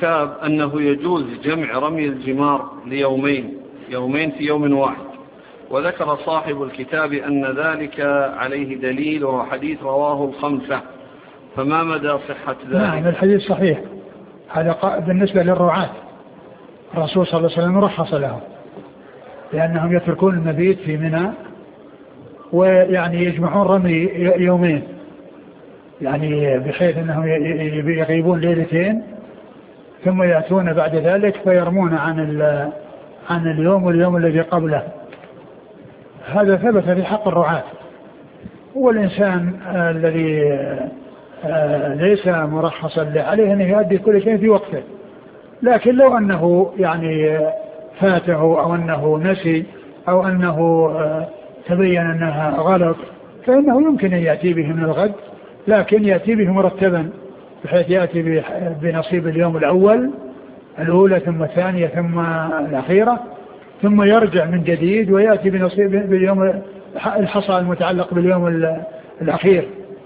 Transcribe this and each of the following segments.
الكتاب أنه يجوز جمع رمي الجمار يومين في يوم واحد، وذكر صاحب الكتاب أن ذلك عليه دليل وهو حديث رواه الخمسة، فما مدى صحة ذلك؟ نعم الحديث صحيح. هذا بالنسبة للرعاة الرسول صلى الله عليه وسلم رخص لهم لأنهم يتركون المبيت في منى ويعني يجمعون رمي يومين، يعني بحيث أنهم يغيبون ليلتين ثم يأتون بعد ذلك فيرمون عن اليوم واليوم الذي قبله. هذا ثبت في حق الرعاة. والإنسان الذي ليس مرخصا له عليه أن يؤدي كل شيء في وقته، لكن لو أنه يعني فاته أو أنه نسي أو أنه تبين أنها غلط فإنه يمكن أن يأتي به من الغد، لكن يأتي به مرتبا بحيث يأتي بنصيب اليوم الأولى ثم الثانية ثم الأخيرة، ثم يرجع من جديد ويأتي بنصيب باليوم الحصى المتعلق باليوم الأخير.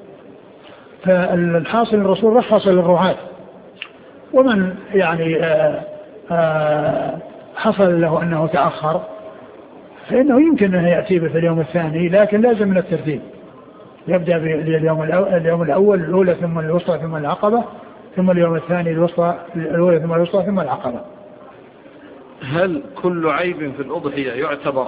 فالحاصل الرسول رخص للرعاة، ومن يعني حصل له أنه تأخر فإنه يمكن أن يأتي به في اليوم الثاني، لكن لازم من الترتيب، يبدأ باليوم الأول الأولى ثم الوسطى ثم العقبة، ثم اليوم الثاني الأولى ثم الوسطى ثم العقبة. هل كل عيب في الأضحية يعتبر